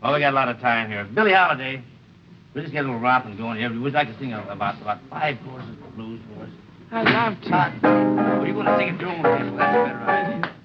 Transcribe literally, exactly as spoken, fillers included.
Well, we got a lot of time here. Billie Holiday. We'll just get a little romping going here. We'd like to sing a, about about five courses of blues for us. I'd love to. Uh, well, you're going to sing it your own tempo. That's a better idea.